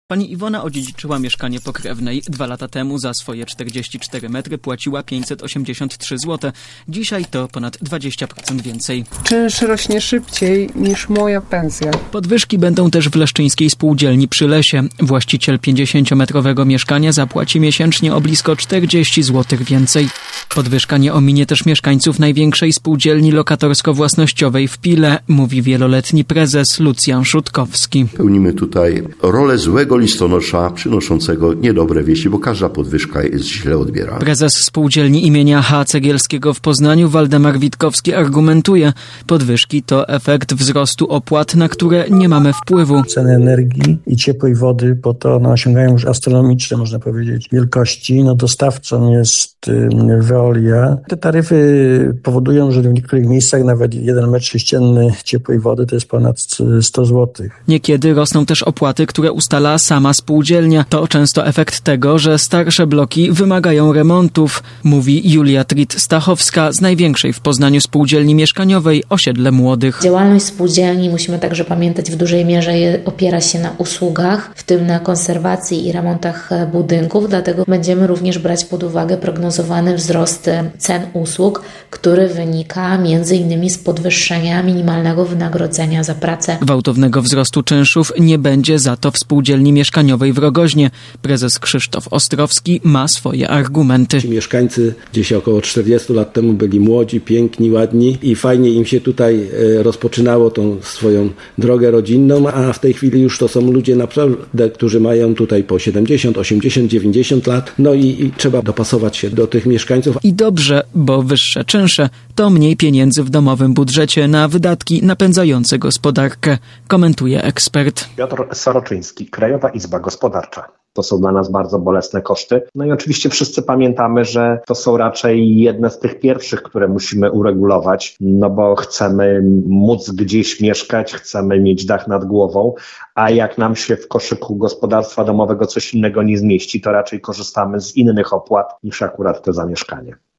Pani Iwona odziedziczyła mieszkanie pokrewnej. 2 lata temu za swoje 44 metry płaciła 583 zł. Dzisiaj to ponad 20% więcej. Czynsz rośnie szybciej niż moja pensja. Podwyżki będą też w leszczyńskiej spółdzielni przy Lesie. Właściciel 50-metrowego mieszkania zapłaci miesięcznie o blisko 40 zł więcej. Podwyżka nie ominie też mieszkańców największej spółdzielni lokatorsko-własnościowej w Pile, mówi wieloletni prezes Lucjan Szutkowski. Pełnimy tutaj rolę złego listonosza przynoszącego niedobre wieści, bo każda podwyżka jest źle odbierana. Prezes spółdzielni imienia H. Cegielskiego w Poznaniu Waldemar Witkowski argumentuje, podwyżki to efekt wzrostu opłat, na które nie mamy wpływu. Ceny energii i ciepłej wody, bo to osiągają już astronomiczne, można powiedzieć, wielkości. Dostawcą jest Veolia. Te taryfy powodują, że w niektórych miejscach nawet 1 metr sześcienny ciepłej wody to jest ponad 100 zł. Niekiedy rosną też opłaty, które ustala sama spółdzielnia. To często efekt tego, że starsze bloki wymagają remontów, mówi Julia Trit-Stachowska z największej w Poznaniu spółdzielni mieszkaniowej Osiedle Młodych. Działalność spółdzielni, musimy także pamiętać, w dużej mierze opiera się na usługach, w tym na konserwacji i remontach budynków, dlatego będziemy również brać pod uwagę prognozowany wzrost cen usług, który wynika m.in. z podwyższenia minimalnego wynagrodzenia za pracę. Gwałtownego wzrostu czynszów nie będzie za to w spółdzielni mieszkaniowej w Rogoźnie. Prezes Krzysztof Ostrowski ma swoje argumenty. Ci mieszkańcy gdzieś około 40 lat temu byli młodzi, piękni, ładni i fajnie im się tutaj rozpoczynało tą swoją drogę rodzinną, a w tej chwili już to są ludzie naprawdę, którzy mają tutaj po 70, 80, 90 lat. I trzeba dopasować się do tych mieszkańców. I dobrze, bo wyższe czynsze to mniej pieniędzy w domowym budżecie na wydatki napędzające gospodarkę, komentuje ekspert. Piotr Soroczyński, Krajowa Izba Gospodarcza. To są dla nas bardzo bolesne koszty. I oczywiście wszyscy pamiętamy, że to są raczej jedne z tych pierwszych, które musimy uregulować, bo chcemy móc gdzieś mieszkać, chcemy mieć dach nad głową, a jak nam się w koszyku gospodarstwa domowego coś innego nie zmieści, to raczej korzystamy z innych opłat niż akurat to za mieszkanie.